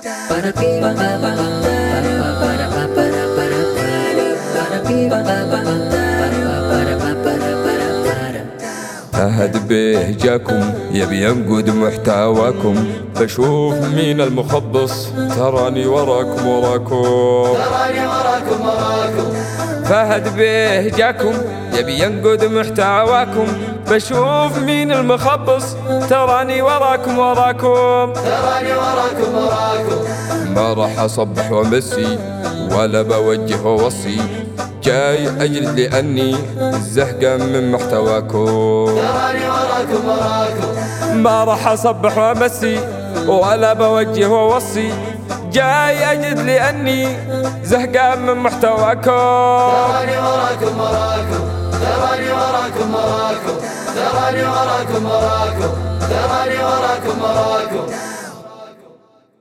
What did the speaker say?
فهد بهجاكم يبي ينقد محتواكم، بشوف مين المخبص تراني وراكم وراكم. فهد بهجاكم يبي ينقد محتواكم، بشوف مين المخبص تراني وراكم وراكم. ما راح أصبح ومسي ولا بوجه ووصي، جاي أجلد لأني زهقان من محتواكم. ما راح أصبح ومسي ولا بوجه ووصي، جاي أجلد لأني زهقان من محتواكم. تراني وراكم وراكم، تراني وراكم وراكم، تراني وراكم وراكم، تراني وراكم وراكم.